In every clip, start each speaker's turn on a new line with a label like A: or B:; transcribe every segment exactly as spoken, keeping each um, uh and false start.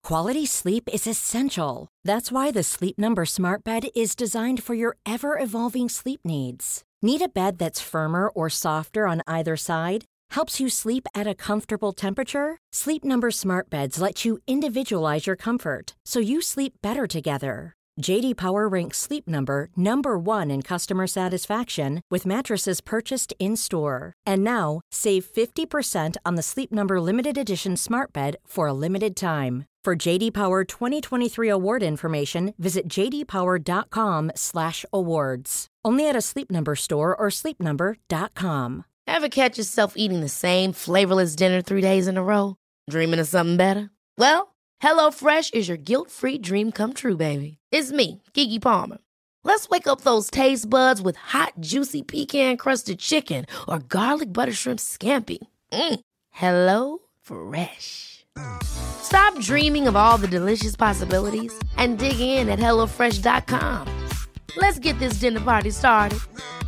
A: Quality sleep is essential. That's why the Sleep Number Smart Bed is designed for your ever-evolving sleep needs. Need a bed that's firmer or softer on either side? Helps you sleep at a comfortable temperature? Sleep Number Smart Beds let you individualize your comfort, so you sleep better together. J D Power ranks Sleep Number number one in customer satisfaction with mattresses purchased in-store. And now, save fifty percent on the Sleep Number Limited Edition Smart Bed for a limited time. For J D Power twenty twenty-three award information, visit j d power dot com slash awards. Only at a Sleep Number store or sleep number dot com.
B: Ever catch yourself eating the same flavorless dinner three days in a row? Dreaming of something better? Well, HelloFresh is your guilt-free dream come true, baby. It's me, Keke Palmer. Let's wake up those taste buds with hot, juicy pecan-crusted chicken or garlic butter shrimp scampi. Mm. Hello Fresh. Stop dreaming of all the delicious possibilities and dig in at hello fresh dot com. Let's get this dinner party started.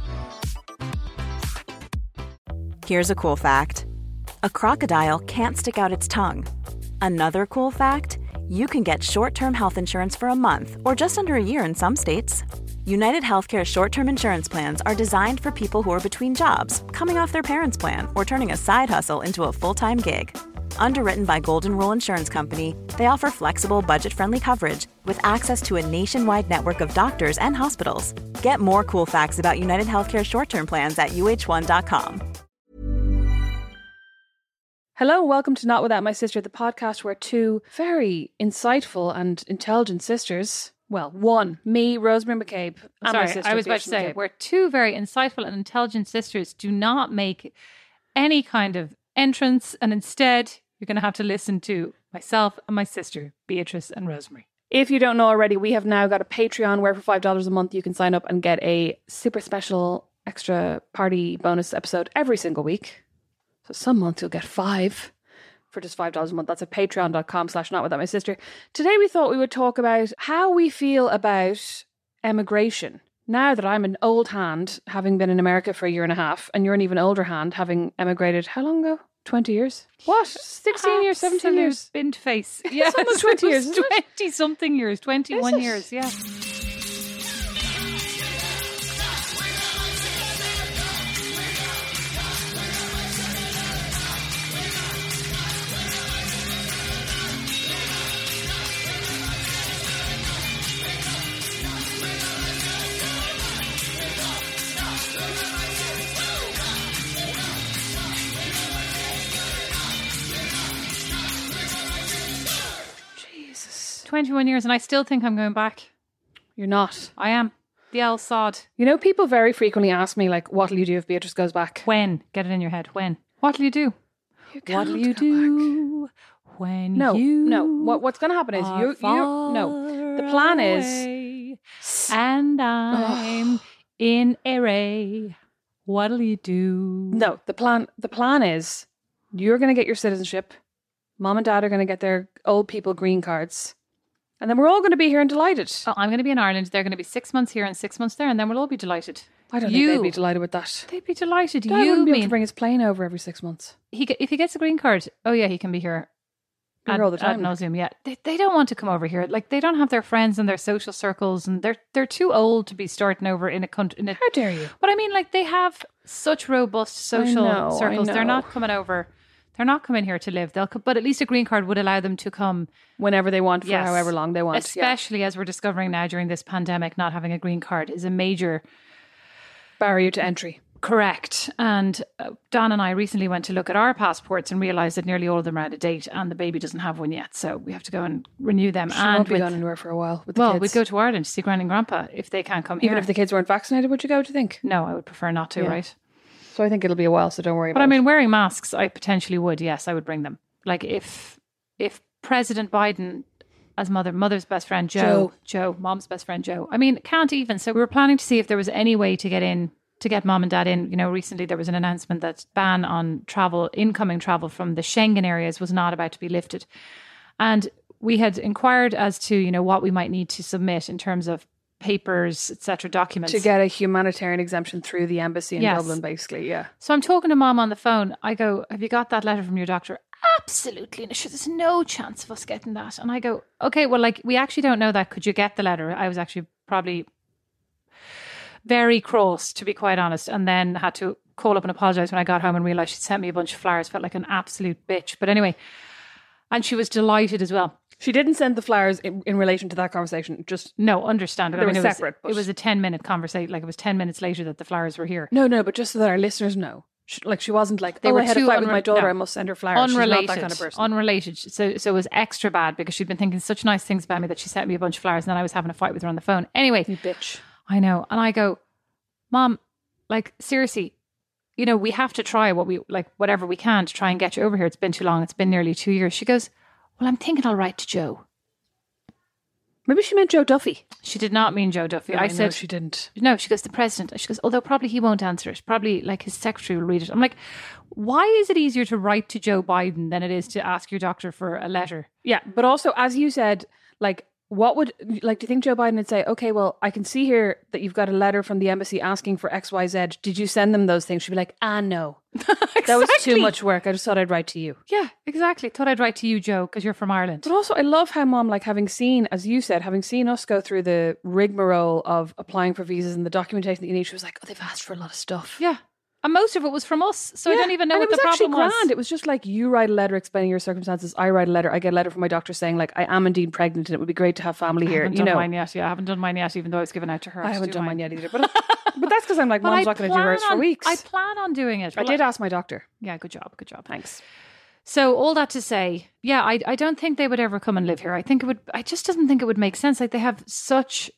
C: Here's a cool fact. A crocodile can't stick out its tongue. Another cool fact, you can get short-term health insurance for a month or just under a year in some states. United Healthcare short-term insurance plans are designed for people who are between jobs, coming off their parents' plan, or turning a side hustle into a full-time gig. Underwritten by Golden Rule Insurance Company, they offer flexible, budget-friendly coverage with access to a nationwide network of doctors and hospitals. Get more cool facts about United Healthcare short-term plans at u h one dot com.
D: Hello, welcome to Not Without My Sister, the podcast where two very insightful and intelligent sisters, well, one, me, Rosemary McCabe, and
E: Sorry,
D: my sister,
E: I was about to say,
D: McCabe.
E: where two very insightful and intelligent sisters do not make any kind of entrance, and instead you're going to have to listen to myself and my sister, Beatrice and Rosemary.
D: If you don't know already, we have now got a Patreon where for five dollars a month you can sign up and get a super special extra party bonus episode every single week. So some months you'll get five for just five dollars a month. That's at patreon dot com slash not without my sister. Today we thought we would talk about how we feel about emigration. Now that I'm an old hand, having been in America for a year and a half, and you're an even older hand, having emigrated, how long ago? twenty years? What? sixteen years, seventeen years?
E: Bint face.
D: Yeah, it's almost twenty years, isn't it?
E: twenty-something years, twenty-one years, yeah. twenty-one years, and I still think I'm going back.
D: You're not.
E: I am. The El Sod.
D: You know, people very frequently ask me, like, what'll you do if Beatrice goes back?
E: When? Get it in your head. When? What'll you do?
D: You
E: What'll you do back. when
D: no,
E: you
D: No, What What's going to happen is you, you no. The plan is,
E: and I'm in array. What'll you do?
D: No, the plan. The plan is you're going to get your citizenship. Mom and Dad are going to get their old people green cards. And then we're all going to be here and delighted.
E: Well, I'm going to be in Ireland. They're going to be six months here and six months there, and then we'll all be delighted.
D: I don't
E: you,
D: think they'd be delighted with that.
E: They'd be delighted.
D: Dad
E: you
D: wouldn't be
E: mean
D: able to bring his plane over every six months.
E: He if he gets a green card, oh yeah, he can be here.
D: Be here all the time.
E: Ad nauseum, yeah. They they don't want to come over here. Like they don't have their friends and their social circles, and they're they're too old to be starting over in a country. In a,
D: How dare you?
E: But I mean, like they have such robust social
D: I know,
E: circles.
D: I
E: They're
D: know.
E: not coming over. They're not coming here to live. They'll, co- but at least a green card would allow them to come
D: whenever they want, for
E: yes,
D: however long they want.
E: Especially yeah. as we're discovering now during this pandemic, not having a green card is a major
D: barrier to entry.
E: Correct. And uh, Dan and I recently went to look at our passports and realised that nearly all of them are out of date, and the baby doesn't have one yet, so we have to go and renew them.
D: She
E: and
D: won't be
E: with,
D: going anywhere for a while with the
E: well,
D: kids.
E: we'd go to Ireland to see Gran and Grandpa if they can't come
D: Even
E: here.
D: if the kids weren't vaccinated, would you go? Do you think?
E: No, I would prefer not to.
D: Yeah.
E: Right.
D: So I think it'll be a while, so don't worry
E: but
D: about it.
E: But I mean, wearing masks, I potentially would. Yes, I would bring them. Like if if President Biden, as mother, mother's best friend, Joe, Joe, Joe, mom's best friend, Joe. I mean, can't even. So we were planning to see if there was any way to get in, to get mom and dad in. You know, recently there was an announcement that ban on travel, incoming travel from the Schengen areas was not about to be lifted. And we had inquired as to, you know, what we might need to submit in terms of papers, et cetera, documents.
D: To get a humanitarian exemption through the embassy in
E: yes.
D: Dublin, basically, yeah.
E: So I'm talking to mom on the phone. I go, have you got that letter from your doctor? absolutely, no, sure, there's no chance of us getting that. And I go, okay, well, like, we actually don't know that. Could you get the letter? I was actually probably very cross, to be quite honest, and then had to call up and apologise when I got home and realised she'd sent me a bunch of flowers. Felt like an absolute bitch. But anyway, and she was delighted as well.
D: She didn't send the flowers in, in relation to that conversation. Just
E: no, understandable.
D: They
E: I mean,
D: were
E: it
D: separate.
E: Was, it was a ten minute conversation. Like, it was ten minutes later that the flowers were here.
D: No, no, but just so that our listeners know. She, like, she wasn't like,
E: they
D: oh,
E: were
D: I had a
E: two
D: fight with
E: unre-
D: my daughter,
E: no.
D: I must send her flowers.
E: Unrelated.
D: She's not that kind of person.
E: Unrelated. So, so it was extra bad because she'd been thinking such nice things about me that she sent me a bunch of flowers, and then I was having a fight with her on the phone. Anyway.
D: You bitch.
E: I know. And I go, Mom, like, seriously, you know, we have to try what we, like, whatever we can to try and get you over here. It's been too long. It's been nearly two years. She goes, well, I'm thinking I'll write to Joe.
D: Maybe she meant Joe Duffy.
E: She did not mean Joe Duffy.
D: No,
E: I
D: no,
E: said
D: she didn't.
E: No, she goes, the president. She goes, although probably he won't answer it. Probably like his secretary will read it. I'm like, why is it easier to write to Joe Biden than it is to ask your doctor for a letter?
D: Yeah, but also, as you said, like, what would, like, do you think Joe Biden would say, okay, well, I can see here that you've got a letter from the embassy asking for X Y Z. Did you send them those things? She'd be like, ah, no.
E: Exactly.
D: That was too much work. I just thought I'd write to you.
E: Yeah, exactly. Thought I'd write to you, Joe, because you're from Ireland.
D: But also, I love how Mom, like, having seen, as you said, having seen us go through the rigmarole of applying for visas and the documentation that you need, she was like, oh, they've asked for a lot of stuff.
E: Yeah. And most of it was from us. So
D: Yeah,
E: I don't even know
D: and
E: what
D: it
E: the
D: was actually
E: problem was.
D: grand. It was just like, you write a letter explaining your circumstances. I write a letter. I get a letter from my doctor saying, like, I am indeed pregnant and it would be great to have family
E: I
D: here.
E: haven't
D: You
E: done
D: know,
E: mine yet. Yeah, I haven't done mine yet, even though I was given out to her.
D: I
E: to
D: haven't
E: do
D: done mine yet either. But, but that's because I'm like,
E: But
D: Mom's
E: I
D: not going to do hers
E: plan
D: for
E: on-
D: weeks.
E: I plan on doing it.
D: I
E: Well,
D: did ask my doctor.
E: Yeah, good job. Good job.
D: Thanks.
E: So all that to say, yeah, I I don't think they would ever come and live here. I think it would, I just doesn't think it would make sense. Like, they have such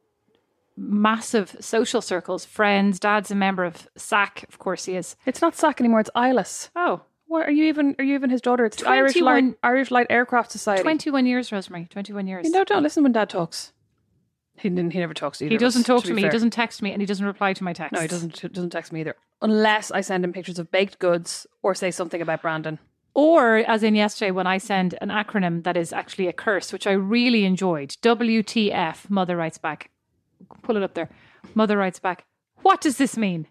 E: massive social circles, friends. Dad's a member of S A C, of course he is.
D: It's not S A C anymore. It's I L A S.
E: Oh,
D: What are you even? Are you even his daughter? It's the Irish Light
E: twenty-one
D: Irish Light Aircraft Society.
E: twenty-one years, Rosemary. twenty-one years.
D: You know, don't listen when Dad talks. He didn't. He never talks to either.
E: He
D: of
E: doesn't
D: us,
E: talk
D: to
E: to
D: be
E: me.
D: fair.
E: He doesn't text me, and he doesn't reply to my texts.
D: No, he doesn't. Doesn't text me either, unless I send him pictures of baked goods or say something about Brandon.
E: Or, as in yesterday, when I send an acronym that is actually a curse, which I really enjoyed. W T F, Mother Writes Back. Pull it up there. Mother Writes Back. What does this mean?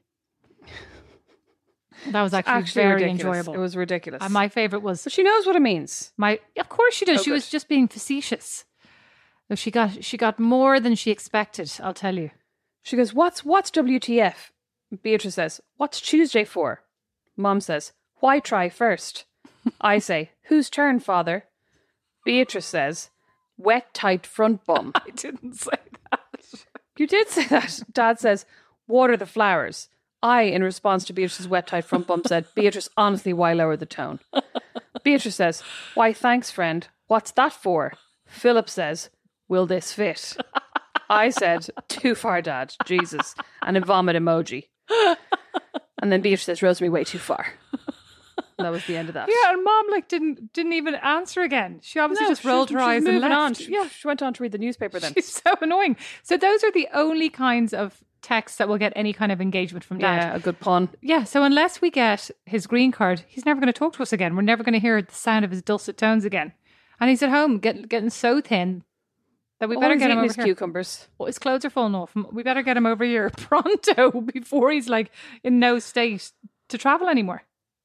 E: That was actually,
D: Actually,
E: very
D: ridiculous.
E: enjoyable.
D: It was ridiculous.
E: And my favourite was
D: But she knows what it means.
E: my. Of course she does.
D: Oh,
E: she was
D: good.
E: just being facetious. Though she got she got more than she expected. I'll tell you.
D: She goes, "What's what's W T F?" Beatrice says, "What's Tuesday for?" Mom says, "Why try first?" I say, "Whose turn, Father?" Beatrice says, "Wet tight front bum."
E: I didn't say that.
D: You did say that. Dad says, "Water the flowers." I, in response to Beatrice's wet tight front bum, said, "Beatrice, honestly, why lower the tone?" Beatrice says, "Why, thanks, friend. What's that for?" Philip says, "Will this fit?" I said, "Too far, Dad. Jesus." And a vomit emoji. And then Beatrice says, "Rosemary, way too far." That was the end of that.
E: Yeah, and Mom like didn't didn't even answer again. She obviously
D: No,
E: just rolled
D: she-
E: her
D: she's
E: eyes and
D: moving
E: left.
D: on. She,
E: yeah,
D: she went on to read the newspaper then.
E: she's so annoying. So those are the only kinds of texts that will get any kind of engagement from Dad.
D: Yeah, a good pun.
E: Yeah, so unless we get his green card, he's never going to talk to us again. We're never going to hear the sound of his dulcet tones again. And he's at home get, getting so thin that we
D: All
E: better
D: he's
E: get him
D: eating
E: over
D: is
E: here.
D: cucumbers.
E: Well, his clothes are falling off. We better get him over here pronto before he's like in no state to travel anymore.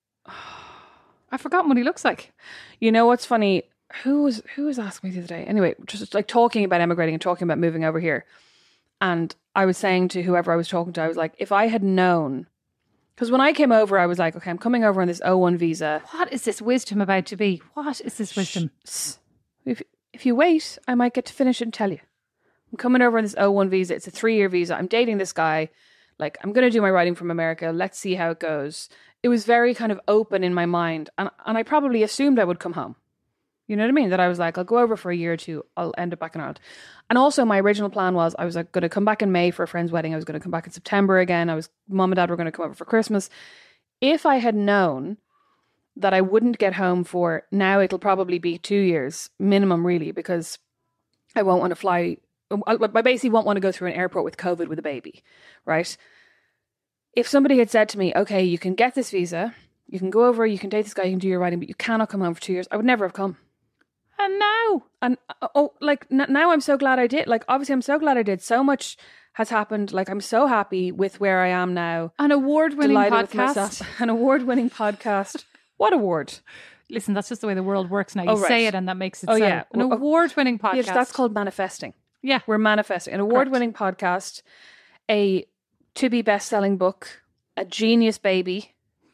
E: I've forgotten what he looks like.
D: You know what's funny? Who was who was asking me the other day? Anyway, just like talking about emigrating and talking about moving over here. And I was saying to whoever I was talking to, I was like, if I had known, because when I came over, I was like, okay, I'm coming over on this O one visa.
E: What is this wisdom about to be? What is this wisdom?
D: If if you wait, I might get to finish it and tell you. I'm coming over on this O one visa. It's a three year visa. I'm dating this guy. Like, I'm going to do my writing from America. Let's see how it goes. It was very kind of open in my mind. And, and I probably assumed I would come home. You know what I mean? That I was like, I'll go over for a year or two. I'll end up back in Ireland. And also my original plan was I was like going to come back in May for a friend's wedding. I was going to come back in September again. I was, Mom and Dad were going to come over for Christmas. If I had known that I wouldn't get home for, now it'll probably be two years minimum really, because I won't want to fly. I basically won't want to go through an airport with COVID with a baby, right? If somebody had said to me, okay, you can get this visa, you can go over, you can date this guy, you can do your writing, but you cannot come home for two years, I would never have come.
E: And now,
D: And uh, oh, like n- now I'm so glad I did. Like, obviously, I'm so glad I did. So much has happened. Like, I'm so happy with where I am now.
E: an award-winning
D: Delighted with
E: podcast.
D: myself. An award-winning podcast. What award?
E: Listen, that's just the way the world works now. You
D: Oh, right.
E: say it and that makes it
D: Oh,
E: so.
D: yeah.
E: An
D: Oh,
E: award-winning podcast.
D: Yes, that's called manifesting.
E: Yeah.
D: We're manifesting. An award-winning podcast, a to-be best-selling book, a genius baby,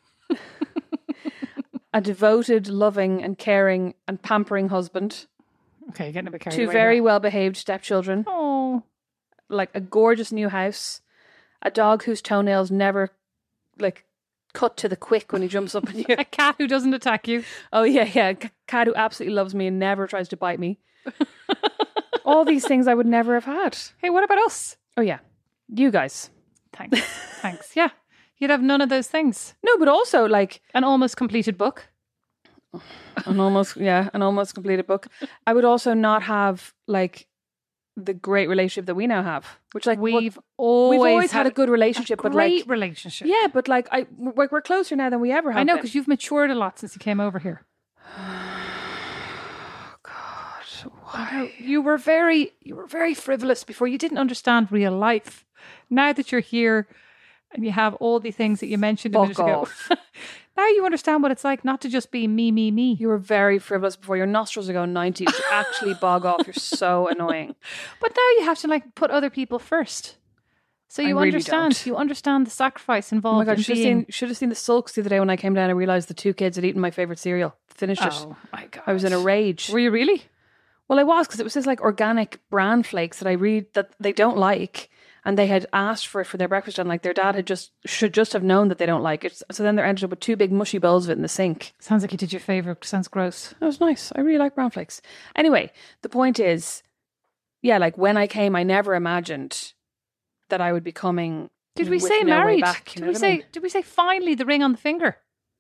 D: a devoted, loving and caring and pampering husband,
E: Okay, you're getting a bit carried
D: two
E: away
D: very
E: there.
D: well-behaved stepchildren,
E: Oh.
D: like a gorgeous new house, a dog whose toenails never like cut to the quick when he jumps up on you.
E: A cat who doesn't attack you.
D: Oh yeah, yeah, a cat who absolutely loves me and never tries to bite me. All these things I would never have had.
E: Hey, what about us?
D: Oh yeah, you guys.
E: Thanks. Thanks. Yeah. You'd have none of those things.
D: No, but also like
E: An almost completed book.
D: an almost yeah, an almost completed book. I would also not have like the great relationship that we now have, which like
E: We've
D: what-
E: always,
D: we've always had, a good relationship,
E: a
D: but
E: great
D: like
E: relationship.
D: yeah, but like I we're, we're closer now than we ever have.
E: I know,
D: been.
E: because you've matured a lot since you came over here. I know. You were very, you were very frivolous before. You didn't understand real life. Now that you're here and you have all the things that you mentioned a minute
D: Fuck
E: ago,
D: off.
E: now you understand what it's like not to just be me, me, me.
D: You were very frivolous before. Your nostrils are going ninety. You should actually bog off. You're so annoying.
E: But now you have to like put other people first. So
D: I
E: you
D: really
E: understand.
D: don't.
E: You understand the sacrifice
D: Oh
E: involved
D: my god!
E: in
D: Should have
E: being.
D: seen. Should have seen the sulks the other day when I came down. I realized the two kids had eaten my favorite cereal. Finished it.
E: Oh my god!
D: I was in a rage.
E: Were you really?
D: Well, I was because it was this like organic bran flakes that I read that they don't like, and they had asked for it for their breakfast, and like their dad had just should just have known that they don't like it. So then they ended up with two big mushy bowls of it in the sink.
E: Sounds like you did your favourite. Sounds gross.
D: That was nice. I really like brown flakes. Anyway, the point is, yeah, like when I came, I never imagined that I would be coming.
E: Did we
D: with
E: say
D: no way
E: married?
D: back, you
E: did
D: know
E: we
D: what I
E: say?
D: mean?
E: Did we say finally the ring on the finger?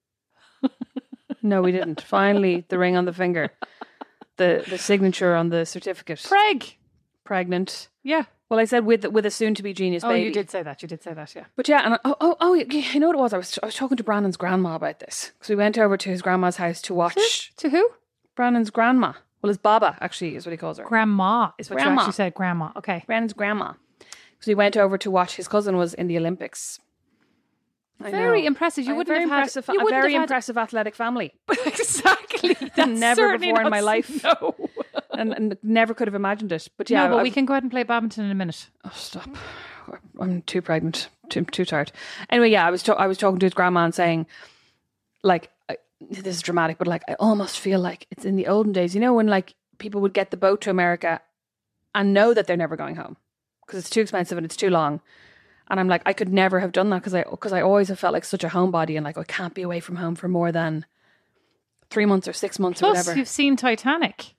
D: No, we didn't. Finally, the ring on the finger, the the signature on the certificate.
E: Preg.
D: Pregnant.
E: Yeah.
D: Well, I said with with a soon to be genius
E: Oh,
D: baby.
E: you did say that. You did say that. Yeah.
D: But yeah, and I, oh, oh, oh, you know what it was? I was I was talking to Brandon's grandma about this because we went over to his grandma's house to watch
E: To who?
D: Brandon's grandma. Well, his Baba actually is what he calls her.
E: Grandma is what you
D: Grandma.
E: actually said. Grandma. Okay.
D: Brandon's grandma. Because we went over to watch. His cousin was in the Olympics. I
E: Very
D: know.
E: impressive. You
D: A
E: wouldn't
D: very
E: have had.
D: impressive,
E: you
D: a
E: wouldn't
D: very
E: have had-
D: impressive athletic family.
E: exactly. That's
D: Never
E: certainly
D: before in
E: not-
D: my life.
E: No.
D: and, and never could have imagined it. But yeah,
E: no, but
D: I've-
E: we can go ahead and play badminton in a minute.
D: Oh, stop! I'm too pregnant, too too tired. Anyway, yeah, I was ta- I was talking to his grandma and saying, like, I, this is dramatic, but like, I almost feel like it's in the olden days. You know, when like people would get the boat to America and know that they're never going home because it's too expensive and it's too long. And I'm like, I could never have done that because I because I always have felt like such a homebody and like I can't be away from home for more than three months or six months or
E: Plus,
D: whatever.
E: you've seen Titanic.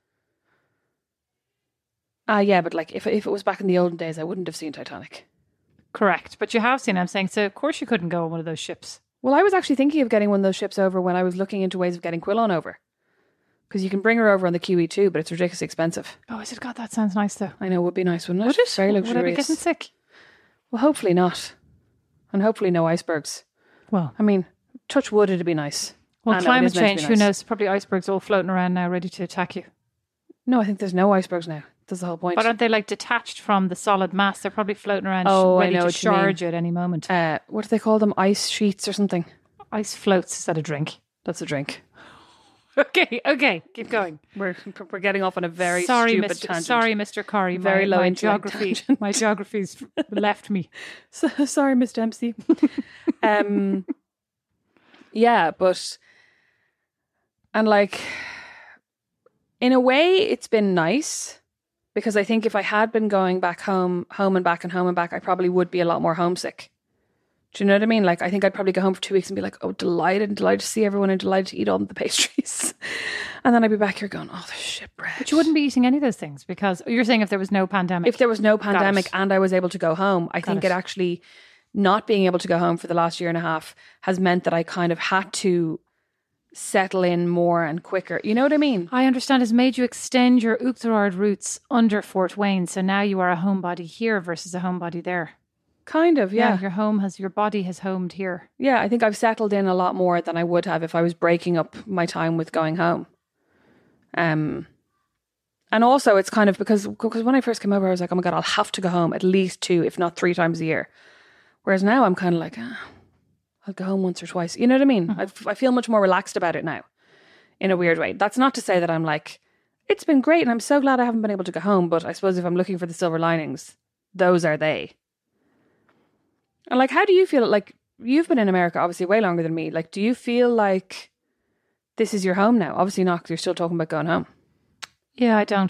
D: Ah, yeah, but like if if it was back in the olden days, I wouldn't have seen Titanic.
E: Correct. But you have seen, I'm saying, so of course you couldn't go on one of those ships.
D: Well, I was actually thinking of getting one of those ships over when I was looking into ways of getting Quillon over. Because you can bring her over on the Q E too, but it's ridiculously expensive.
E: Oh, is it? God, that sounds nice though.
D: I know, it would be nice, wouldn't it?
E: Would it?
D: Very
E: Would I be
D: luxurious.
E: getting sick?
D: Well, hopefully not. And hopefully no icebergs.
E: Well,
D: I mean, touch wood, it'd be nice.
E: well,
D: I know, it
E: climate
D: is meant to be
E: change, who
D: nice.
E: knows? Probably icebergs all floating around now ready to attack you.
D: No, I think there's no icebergs now. That's the whole point.
E: But aren't they like detached from the solid mass? They're probably floating around
D: Oh, I
E: ready
D: know
E: to
D: what you mean.
E: charge at any moment.
D: uh, what do they call them? Ice sheets or something?
E: Ice floats, is that a drink?
D: That's a drink.
E: Okay, okay, keep going.
D: We're we're getting off on a very
E: sorry,
D: stupid
E: Mister
D: tangent.
E: Sorry, Mister Corrie.
D: Very
E: my,
D: low
E: my
D: intellect
E: geography.
D: tangent.
E: My geography's left me.
D: So, sorry, Miss Dempsey. um, yeah, but and like in a way, it's been nice because I think if I had been going back home, home and back and home and back, I probably would be a lot more homesick. Do you know what I mean? Like, I think I'd probably go home for two weeks and be like, oh, delighted, delighted to see everyone and delighted to eat all the pastries. And then I'd be back here going, oh, the shit bread.
E: But you wouldn't be eating any of those things because you're saying if there was no pandemic.
D: If there was no
E: it.
D: pandemic and I was able to go home, I think
E: it.
D: it actually, not being able to go home for the last year and a half has meant that I kind of had to settle in more and quicker. You know what I mean?
E: I understand has made you extend your Uachtarard roots under Fort Wayne. So now you are a homebody here versus a homebody there.
D: Kind of, yeah.
E: Your home has, your body has homed here.
D: Yeah, I think I've settled in a lot more than I would have if I was breaking up my time with going home. Um, and also it's kind of because because when I first came over, I was like, oh my God, I'll have to go home at least two, if not three times a year. Whereas now I'm kind of like, ah, I'll go home once or twice. You know what I mean?
E: Mm-hmm.
D: I, I feel much more relaxed about it now. in a weird way. That's not to say that I'm like, it's been great and I'm so glad I haven't been able to go home. But I suppose if I'm looking for the silver linings, those are they. And like, how do you feel? Like, you've been in America obviously way longer than me. Like, do you feel like this is your home now? Obviously not, because you're still talking about going home.
E: Yeah, I don't.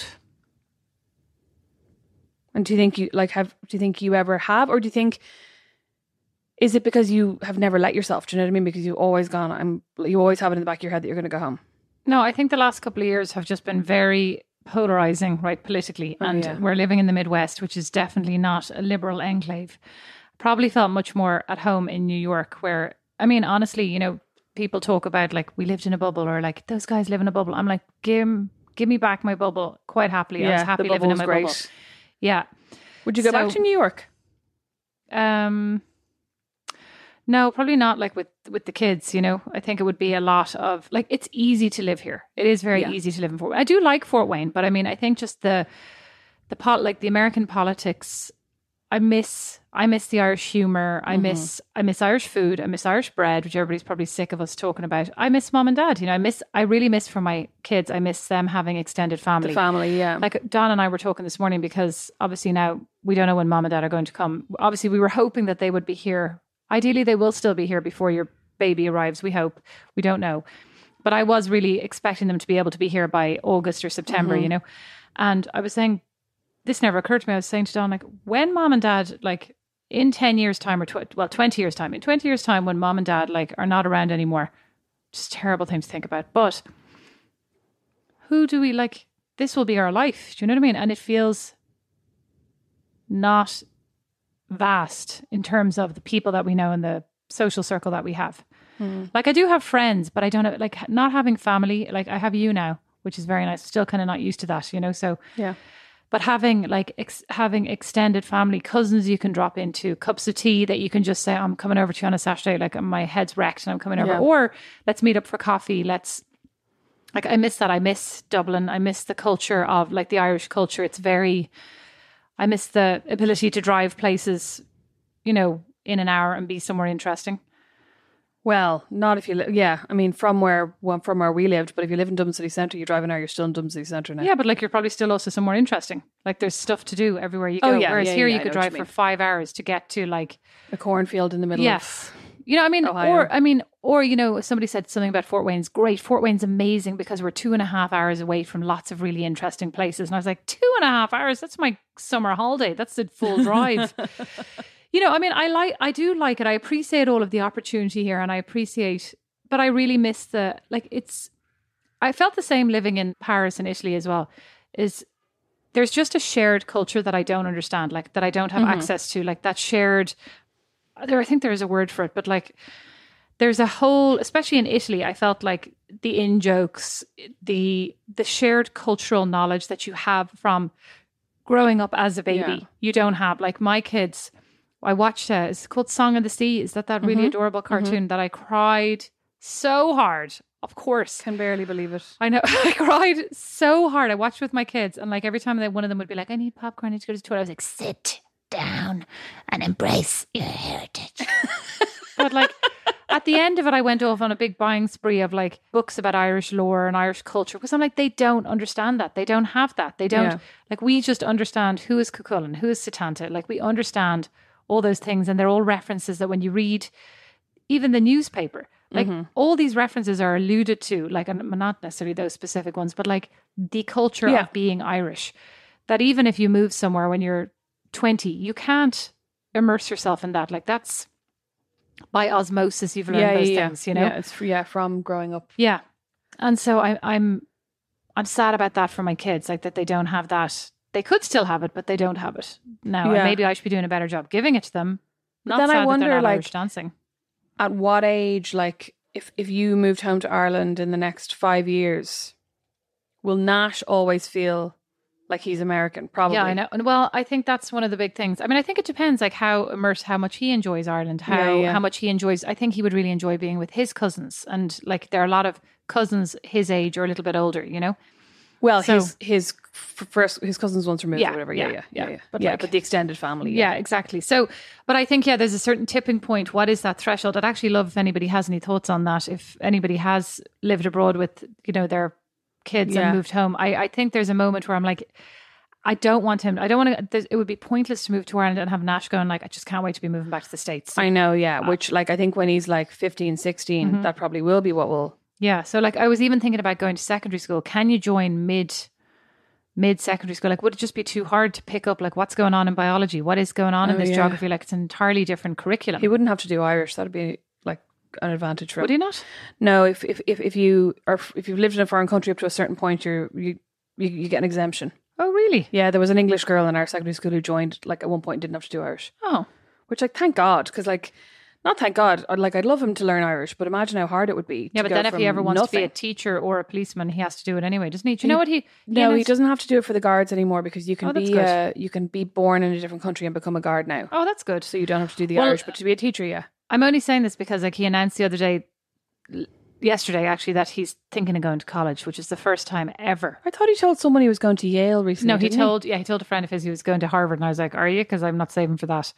D: And do you think you like have? Do you think you ever have, or do you think? Is it because you have never let yourself? Do you know what I mean? Because you've always gone. I'm. You always have it in the back of your head that you're going to go home.
E: No, I think the last couple of years have just been very polarizing, right, politically,
D: Oh,
E: and
D: yeah.
E: we're living in the Midwest, which is definitely not a liberal enclave. Probably felt much more at home in New York, where I mean, honestly, you know, people talk about like we lived in a bubble, or like those guys live in a bubble. I'm like, give give me back my bubble quite happily. I was
D: Yeah,
E: happy
D: the
E: living in
D: bubble's
E: my
D: great.
E: bubble. Yeah.
D: Would you go back
E: So-
D: to New York?
E: Um, no, probably not. Like with with the kids, you know, I think it would be a lot of like it's easy to live here. It is very
D: Yeah.
E: easy to live in Fort Wayne. I do like Fort Wayne, but I mean, I think just the the pot like the American politics. I miss I miss the Irish humor. I miss I miss Irish food. I miss Irish bread, which everybody's probably sick of us talking about. I miss mom and dad. You know, I miss I really miss for my kids. I miss them having extended family.
D: The family, yeah.
E: Like Don and I were talking this morning because obviously now we don't know when mom and dad are going to come. Obviously, we were hoping that they would be here. Ideally, they will still be here before your baby arrives. We hope. We don't know. But I was really expecting them to be able to be here by August or September,
D: Mm-hmm.
E: you know. And I was saying, this never occurred to me. I was saying to Don, like, when mom and dad, like, in ten years' time or, tw- well, twenty years' time, in twenty years' time, when mom and dad, like, are not around anymore, just a terrible thing to think about. But who do we, like, this will be our life. Do you know what I mean? And it feels not vast in terms of the people that we know and the social circle that we have.
D: Mm.
E: Like, I do have friends, but I don't have, like, not having family. Like, I have you now, which is very nice. Still kind of not used to that, you know? So,
D: Yeah.
E: but having, like, ex- having extended family, cousins you can drop into, cups of tea that you can just say, I'm coming over to you on a Saturday, like, my head's wrecked and I'm coming over.
D: Yeah.
E: Or let's meet up for coffee. Let's, like, I miss that. I miss Dublin. I miss the culture of, like, the Irish culture. It's very, I miss the ability to drive places, you know, in an hour and be somewhere interesting.
D: Well, not if you live. Yeah, I mean, from where well, from where we lived. But if you live in Dublin City Centre, you drive an hour, you're still in Dublin City Centre now.
E: Yeah, but like you're probably still also somewhere interesting. Like there's stuff to do everywhere you go.
D: Oh, yeah,
E: Whereas
D: yeah,
E: here
D: yeah,
E: you
D: I
E: could
D: know what
E: drive
D: you
E: for
D: mean.
E: five hours to get to like
D: A cornfield in the middle
E: yes.
D: of.
E: You know, I mean,
D: Ohio.
E: or I mean, or you know, somebody said something about Fort Wayne's great. Fort Wayne's amazing because we're two and a half hours away from lots of really interesting places. And I was like, two and a half hours? That's my summer holiday. That's the full drive. You know, I mean, I like, I do like it. I appreciate all of the opportunity here, and I appreciate, but I really miss the like. It's, I felt the same living in Paris and Italy as well. Is there's just a shared culture that I don't understand, like that I don't have access to, like that shared. There, I think there is a word for it, but like there's a whole, especially in Italy, I felt like the in jokes, the the shared cultural knowledge that you have from growing up as a baby,
D: Yeah.
E: you don't have. Like my kids, I watched uh, it's called Song of the Sea. Is that that really adorable cartoon that I cried so hard? Of course,
D: Can barely believe it.
E: I know. I cried so hard. I watched with my kids, and like every time that one of them would be like, "I need popcorn. I need to go to the toilet," I was like, "Sit down and embrace your heritage." But like at the end of it, I went off on a big buying spree of like books about Irish lore and Irish culture because I'm like, they don't understand that. They don't have that. They don't
D: Yeah.
E: like. We just understand who is Cuchulainn, who is Setanta. Like we understand all those things, and they're all references that when you read even the newspaper. Like all these references are alluded to, like, and not necessarily those specific ones, but like the culture
D: Yeah.
E: of being Irish. That even if you move somewhere when you're twenty, you can't immerse yourself in that. Like that's by osmosis, you've learned
D: Yeah,
E: those
D: yeah,
E: things, you know?
D: Yeah, it's yeah from growing up.
E: Yeah. And so I, I'm, I'm sad about that for my kids, like that they don't have that. They could still have it, but they don't have it now.
D: Yeah.
E: And maybe I should be doing a better job giving it to them.
D: But
E: Not
D: then I
E: sad that
D: wonder,
E: they're not
D: like,
E: Irish dancing.
D: At what age, like, if if you moved home to Ireland in the next five years, will Nash always feel like he's American? Probably.
E: Yeah, I know. And well, I think that's one of the big things. I mean, I think it depends, like how immersed, how much he enjoys Ireland, how
D: Yeah, yeah.
E: how much he enjoys. I think he would really enjoy being with his cousins, and like there are a lot of cousins his age or a little bit older, you know.
D: Well,
E: So-
D: his his f- first his cousins once removed
E: Yeah,
D: or whatever. Yeah,
E: yeah,
D: yeah, yeah,
E: yeah.
D: yeah.
E: But
D: yeah,
E: like-
D: but the extended family.
E: Yeah, exactly. So, but I think, yeah, there's a certain tipping point. What is that threshold? I'd actually love if anybody has any thoughts on that. If anybody has lived abroad with, you know, their kids
D: Yeah.
E: and moved home, I, I think there's a moment where I'm like, I don't want him. I don't want to. It would be pointless to move to Ireland and have Nash going like, I just can't wait to be moving back to the States.
D: I know, yeah. Which, like, I think when he's like fifteen, sixteen,
E: Mm-hmm.
D: that probably will be what will.
E: Yeah. So, like, I was even thinking about going to secondary school. Can you join mid? mid secondary school? Like, would it just be too hard to pick up like what's going on in biology, what is going on in
D: Oh,
E: this
D: yeah.
E: geography? Like, it's an entirely different curriculum.
D: He wouldn't have to do Irish. That'd be like an advantage for him.
E: Would he not?
D: No, if if if, if you are if you've lived in a foreign country up to a certain point, you're you, you you get an exemption.
E: Oh, really?
D: Yeah, there was an English girl in our secondary school who joined like at one point and didn't have to do Irish,
E: Oh,
D: which like thank God, because like not thank God. I'd like I'd love him to learn Irish, but imagine how hard it would be.
E: yeah.
D: to
E: But
D: go
E: then if he
D: from
E: ever wants to be a
D: nothing-
E: teacher or a policeman, he has to do it anyway, doesn't he? Do you know what he?
D: no, he
E: knows-
D: doesn't have to do it for the guards anymore because you can
E: Oh, that's
D: be
E: good.
D: uh, you can be born in a different country and become a guard now.
E: Oh, that's good.
D: So you don't have to do the
E: Well,
D: Irish, but to be a teacher, yeah.
E: I'm only saying this because like he announced the other day, l- yesterday actually, that he's thinking of going to college, which is the first time ever.
D: I thought he told someone he was going to Yale recently.
E: No, he
D: didn't
E: told yeah he told a friend of his he was going to Harvard, and I was like, are you? Because I'm not saving for that.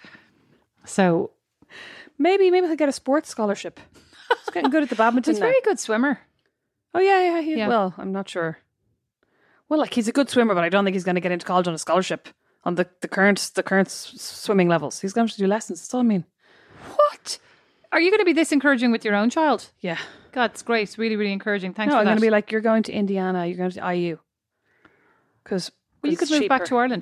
E: So
D: maybe maybe he'll get a sports scholarship. He's getting good at the badminton.
E: he's a
D: now.
E: very good swimmer.
D: Oh yeah, yeah, he,
E: Yeah.
D: Well, I'm not sure. Well, like he's a good swimmer, but I don't think he's going to get into college on a scholarship on the, the current the current s- swimming levels. He's going to have to do lessons. That's all I mean.
E: What? Are you going to be this encouraging with your own child?
D: Yeah.
E: God, it's great. It's really, really encouraging. Thanks
D: No,
E: for
D: I'm
E: that.
D: going to be like, you're going to Indiana. You're going to I U. Because
E: well, you could move back to Ireland.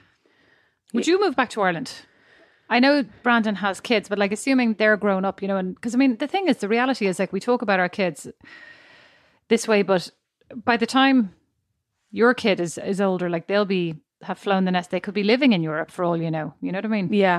E: Would you move back to Ireland? I know Brandon has kids, but like assuming they're grown up, you know, and because I mean, the thing is, the reality is like we talk about our kids this way, but by the time your kid is, is older, like they'll be have flown the nest. They could be living in Europe for all you know. You know what I mean?
D: Yeah.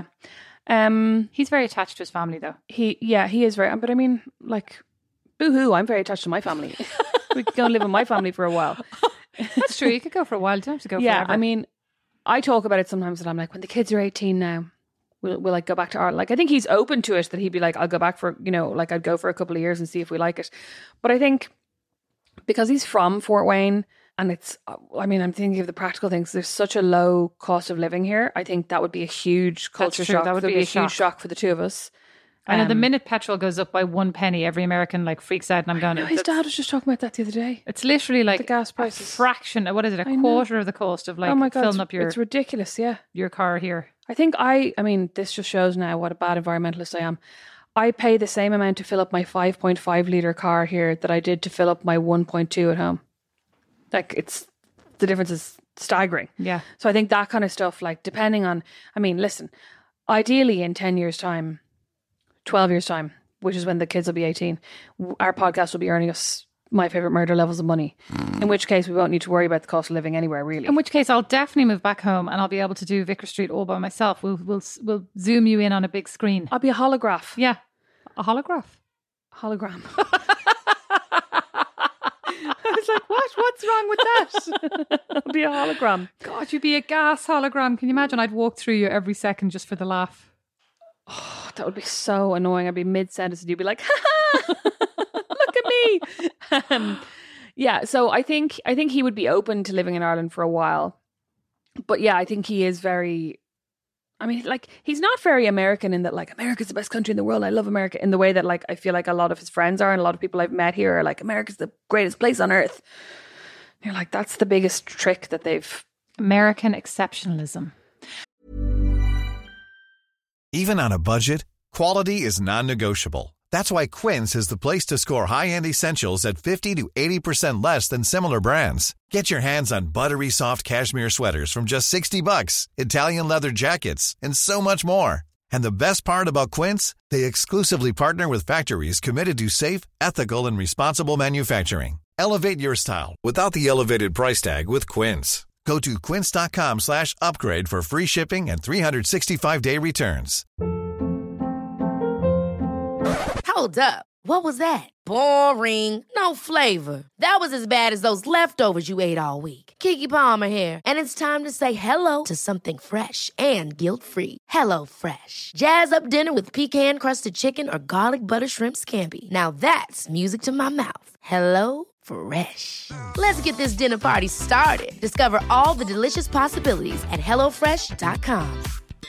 D: Um.
E: He's very attached to his family, though.
D: He. Yeah. He is very. But I mean, like, boo hoo. I'm very attached to my family. We could go and live with my family for a while.
E: That's true. You could go for a while. You don't have to go
D: Yeah.
E: forever.
D: I mean, I talk about it sometimes, and I'm like, when the kids are eighteen now, we'll we'll like go back to Ireland. Like, I think he's open to it. That he'd be like, I'll go back for you know, like I'd go for a couple of years and see if we like it. But I think because he's from Fort Wayne. And it's, I mean, I'm thinking of the practical things. There's such a low cost of living here. I think that would be a huge culture
E: true.
D: shock.
E: That would
D: There'd
E: be a
D: a
E: shock.
D: huge shock for the two of us.
E: I know the
D: Um,
E: minute petrol goes up by one penny, every American like freaks out, and I'm going.
D: No, his
E: "That's-
D: dad was just talking about that the other day.
E: It's literally like
D: The gas
E: a
D: prices.
E: fraction. What is it? A
D: I know.
E: quarter of the cost of like
D: oh my God,
E: filling
D: it's,
E: up your
D: it's ridiculous. Yeah.
E: your car here.
D: I think I, I mean, this just shows now what a bad environmentalist I am. I pay the same amount to fill up my five point five litre car here that I did to fill up my one point two at home. Like, it's, the difference is staggering.
E: Yeah.
D: So I think that kind of stuff, like depending on, I mean, listen, ideally in ten years' time, twelve years' time, which is when the kids will be eighteen, w- our podcast will be earning us my favourite murder levels of money. In which case we won't need to worry about the cost of living anywhere, really.
E: In which case, I'll definitely move back home, and I'll be able to do Vicar Street all by myself. We'll we'll we'll zoom you in on a big screen.
D: I'll be a holograph.
E: Yeah, a holograph.
D: Hologram. I was like, what? What's wrong with that? I'll be a hologram.
E: God, you'd be a gas hologram. Can you imagine? I'd walk through you every second just for the laugh.
D: Oh, that would be so annoying. I'd be mid-sentence and you'd be like, ha ha, look at me. Um, yeah, so I think I think he would be open to living in Ireland for a while. But yeah, I think he is very, I mean, like, he's not very American in that, like, America's the best country in the world. I love America in the way that, like, I feel like a lot of his friends are and a lot of people I've met here are like, America's the greatest place on earth. You're like, that's the biggest trick that they've.
E: American exceptionalism.
F: Even on a budget, quality is non-negotiable. That's why Quince is the place to score high-end essentials at fifty to eighty percent less than similar brands. Get your hands on buttery soft cashmere sweaters from just sixty bucks, Italian leather jackets, and so much more. And the best part about Quince, they exclusively partner with factories committed to safe, ethical, and responsible manufacturing. Elevate your style without the elevated price tag with Quince. Go to quince.com slash upgrade for free shipping and three sixty-five day returns.
B: Hold up. What was that? Boring. No flavor. That was as bad as those leftovers you ate all week. Keke Palmer here, and it's time to say hello to something fresh and guilt-free. Hello Fresh. Jazz up dinner with pecan-crusted chicken or garlic butter shrimp scampi. Now that's music to my mouth. Hello Fresh. Let's get this dinner party started. Discover all the delicious possibilities at hello fresh dot com.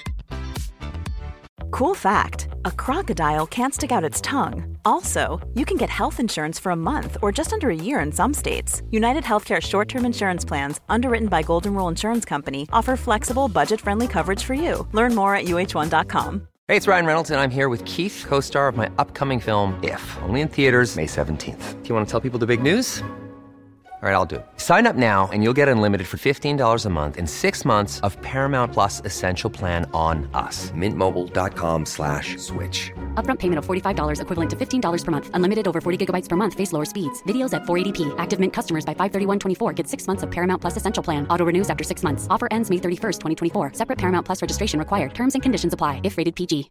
C: Cool fact, a crocodile can't stick out its tongue. Also, you can get health insurance for a month or just under a year in some states. United Healthcare short-term insurance plans, underwritten by Golden Rule Insurance Company, offer flexible, budget-friendly coverage for you. Learn more at U H one dot com.
G: Hey, it's Ryan Reynolds, and I'm here with Keith, co-star of my upcoming film, If, only in theaters May seventeenth. Do you want to tell people the big news? All right, I'll do it. Sign up now and you'll get unlimited for fifteen dollars a month and six months of Paramount Plus Essential Plan on us. Mint Mobile dot com slash switch.
H: Upfront payment of forty-five dollars equivalent to fifteen dollars per month. Unlimited over forty gigabytes per month. Face lower speeds. Videos at four eighty p. Active Mint customers by five thirty-one twenty-four get six months of Paramount Plus Essential Plan. Auto renews after six months. Offer ends May thirty-first, twenty twenty-four. Separate Paramount Plus registration required. Terms and conditions apply if rated P G.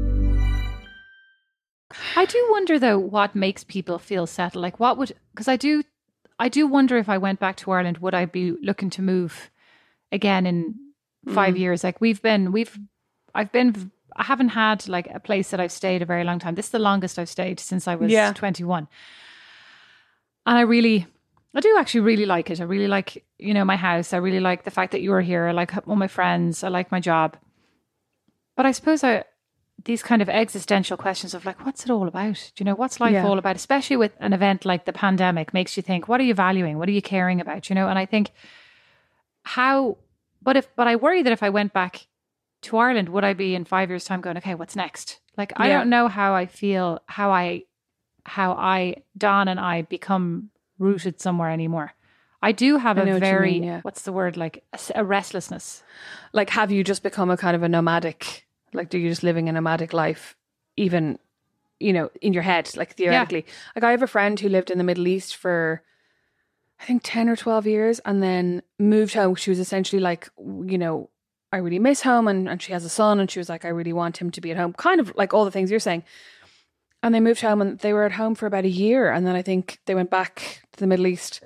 E: I do wonder, though, what makes people feel settled. Like, what would... Because I do... I do wonder if I went back to Ireland, would I be looking to move again in five mm. years? Like we've been, we've, I've been, I haven't had like a place that I've stayed a very long time. This is the longest I've stayed since I was yeah. twenty-one. And I really, I do actually really like it. I really like, you know, my house. I really like the fact that you're here. I like all my friends. I like my job. But I suppose I, these kind of existential questions of like, what's it all about? Do you know, what's life yeah. all about? Especially with an event like the pandemic, makes you think, what are you valuing? What are you caring about? You know, and I think how, but if, but I worry that if I went back to Ireland, would I be in five years' time going, okay, what's next? Like, I yeah. don't know how I feel, how I, how I, Don and I become rooted somewhere anymore. I do have I a very, what mean, yeah. what's the word? Like a, a restlessness.
D: Like, have you just become a kind of a nomadic? Like, do you just living a nomadic life, even, you know, in your head, like theoretically? Yeah. Like, I have a friend who lived in the Middle East for, I think, ten or twelve years and then moved home. She was essentially like, you know, I really miss home. And, and she has a son and she was like, I really want him to be at home. Kind of like all the things you're saying. And they moved home and they were at home for about a year. And then I think they went back to the Middle East.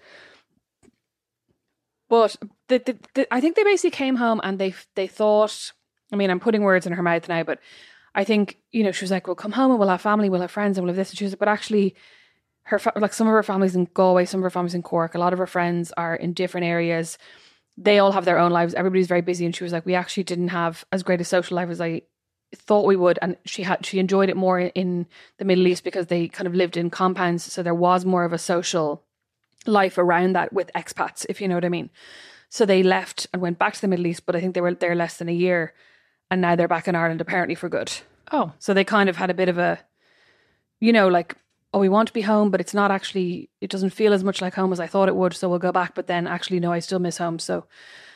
D: But the, the, the, I think they basically came home and they they thought... I mean, I'm putting words in her mouth now, but I think, you know, she was like, we'll come home and we'll have family, we'll have friends and we'll have this. And she was like, but actually, her fa- like some of her family's in Galway, some of her family's in Cork. A lot of her friends are in different areas. They all have their own lives. Everybody's very busy. And she was like, we actually didn't have as great a social life as I thought we would. And she had she enjoyed it more in the Middle East because they kind of lived in compounds. So there was more of a social life around that with expats, if you know what I mean. So they left and went back to the Middle East, but I think they were there less than a year. And now they're back in Ireland, apparently for good.
E: Oh.
D: So they kind of had a bit of a, you know, like, oh, we want to be home, but it's not actually, it doesn't feel as much like home as I thought it would. So we'll go back. But then actually, no, I still miss home. So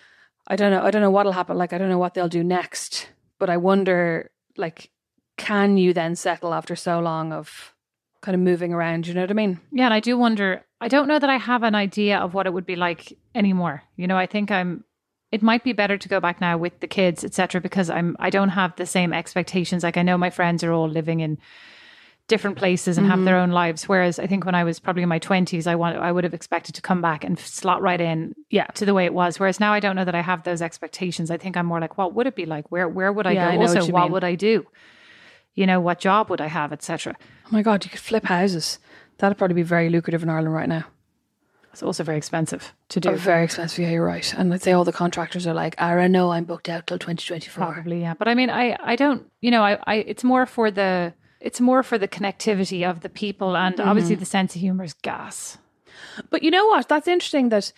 D: I don't know. I don't know what'll happen. Like, I don't know what they'll do next. But I wonder, like, can you then settle after so long of kind of moving around? You know what I mean?
E: Yeah. And I do wonder, I don't know that I have an idea of what it would be like anymore. You know, I think I'm, it might be better to go back now with the kids, et cetera, because I'm I don't have the same expectations. Like I know my friends are all living in different places and mm-hmm. have their own lives. Whereas I think when I was probably in my twenties, I want I would have expected to come back and slot right in, yeah, to the way it was. Whereas now I don't know that I have those expectations. I think I'm more like, what would it be like? Where where would I yeah, go? I also, what, what would I do? You know, what job would I have, et cetera.
D: Oh my God, you could flip houses. That'd probably be very lucrative in Ireland right now.
E: It's also very expensive to do.
D: Oh, very expensive, yeah, you're right. And let's say all the contractors are like, Ara, no, I'm booked out till twenty twenty-four.
E: Probably, yeah. But I mean, I, I don't, you know, I, I, it's more for the, it's more for the connectivity of the people and mm-hmm. obviously the sense of humour is gas.
D: But you know what? That's interesting that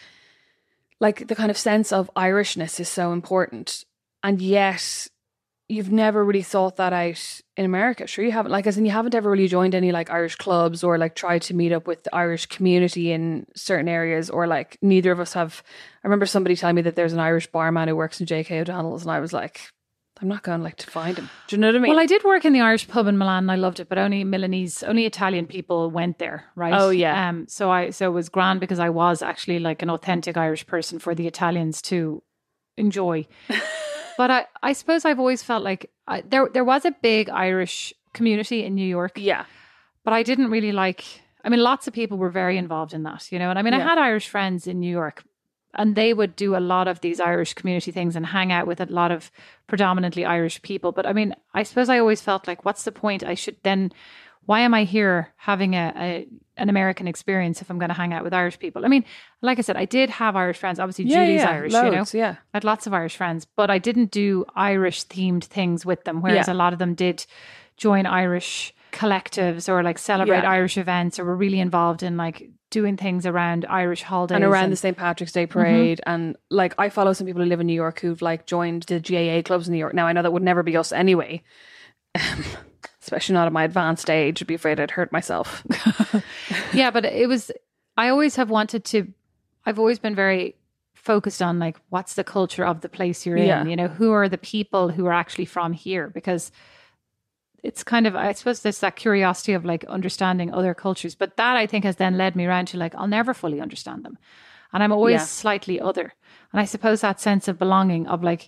D: like the kind of sense of Irishness is so important. And yet you've never really thought that out in America. Sure, you haven't, like, as in you haven't ever really joined any like Irish clubs or like tried to meet up with the Irish community in certain areas, or like neither of us have. I remember somebody telling me that there's an Irish barman who works in J K O'Donnell's, and I was like, I'm not going like to find him. Do you know what I mean?
E: Well, I did work in the Irish pub in Milan and I loved it, but only Milanese, only Italian people went there, right?
D: Oh yeah.
E: Um. So I, so it was grand because I was actually like an authentic Irish person for the Italians to enjoy. But I, I suppose I've always felt like I, there there was a big Irish community in New York.
D: Yeah.
E: But I didn't really like, I mean, lots of people were very involved in that, you know. And I mean, yeah. I had Irish friends in New York and they would do a lot of these Irish community things and hang out with a lot of predominantly Irish people. But I mean, I suppose I always felt like, what's the point? I should then, why am I here having a, a an American experience if I'm going to hang out with Irish people? I mean, like I said, I did have Irish friends. Obviously,
D: Yeah,
E: Julie's
D: yeah,
E: Irish,
D: loads,
E: you know.
D: yeah.
E: I had lots of Irish friends, but I didn't do Irish themed things with them, whereas
D: Yeah.
E: a lot of them did join Irish collectives or like celebrate
D: Yeah.
E: Irish events, or were really involved in like doing things around Irish holidays.
D: And around
E: and-
D: the Saint Patrick's Day parade. And like, I follow some people who live in New York who've like joined the G A A clubs in New York. Now, I know that would never be us anyway. Um, especially not at my advanced age. I'd be afraid I'd hurt myself.
E: Yeah, but it was, I always have wanted to, I've always been very focused on like, what's the culture of the place you're
D: Yeah.
E: in? You know, who are the people who are actually from here? Because it's kind of, I suppose there's that curiosity of like understanding other cultures. But that I think has then led me around to like, I'll never fully understand them. And I'm always
D: Yeah.
E: slightly other. And I suppose that sense of belonging of like,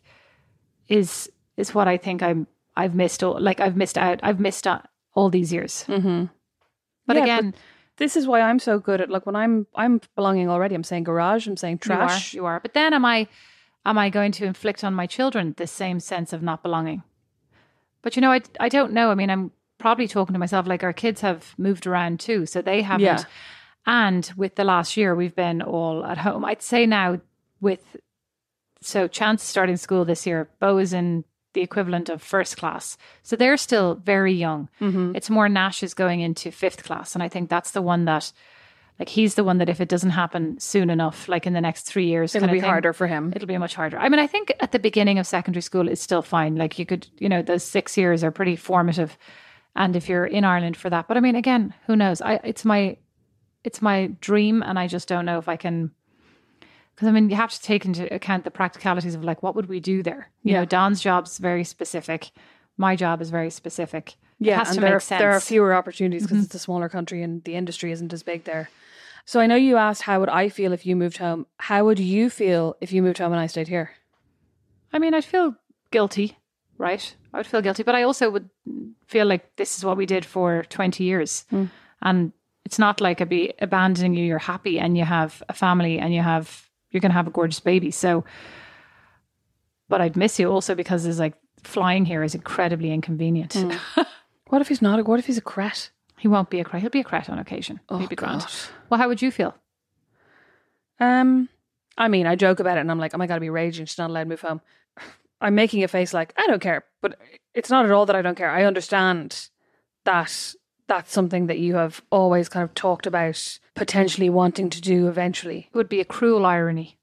E: is, is what I think I'm, I've missed, all, like I've missed out, I've missed out all these years.
D: Mm-hmm.
E: But
D: Yeah,
E: again,
D: This is why I'm so good at like when I'm I'm belonging already. I'm saying garage. I'm saying trash.
E: You are, you are. But then am I am I going to inflict on my children the same sense of not belonging? But you know, I, I don't know. I mean, I'm probably talking to myself like our kids have moved around too. So they haven't.
D: Yeah.
E: And with the last year, we've been all at home. I'd say now with, so Chance is starting school this year. Bo is in the equivalent of first class. So they're still very young.
D: Mm-hmm.
E: It's more Nash is going into fifth class. And I think that's the one that, like, he's the one that if it doesn't happen soon enough, like in the next three years,
D: It'll
E: kind of
D: be
E: thing,
D: harder for him.
E: It'll be much harder. I mean, I think at the beginning of secondary school, it's still fine. Like you could, you know, those six years are pretty formative. And if you're in Ireland for that, but I mean, again, who knows? I, it's my, it's my dream. And I just don't know if I can, because I mean, you have to take into account the practicalities of like, what would we do there? You
D: Yeah.
E: know, Don's job's very specific. My job is very specific.
D: Yeah,
E: it has
D: and
E: to
D: there,
E: make
D: are,
E: sense.
D: there are fewer opportunities because
E: Mhm.
D: it's a smaller country and the industry isn't as big there. So I know you asked how would I feel if you moved home. How would you feel if you moved home and I stayed here?
E: I mean, I'd feel guilty, right? I would feel guilty, but I also would feel like this is what we did for twenty years.
D: Mm.
E: And it's not like I'd be abandoning you. You're happy and you have a family and you have, you're going to have a gorgeous baby. So, but I'd miss you also because there's like flying here is incredibly inconvenient.
D: Mm. What if he's not? A, what if he's a cret?
E: He won't be a cret. He'll be a cret on occasion.
D: Oh,
E: He'll be grand.
D: God.
E: Well, how would you feel?
D: Um, I mean, I joke about it and I'm like, oh my God, I'd be raging. She's not allowed to move home. I'm making a face like, I don't care. But it's not at all that I don't care. I understand that that's something that you have always kind of talked about potentially wanting to do eventually.
E: It would be a cruel irony.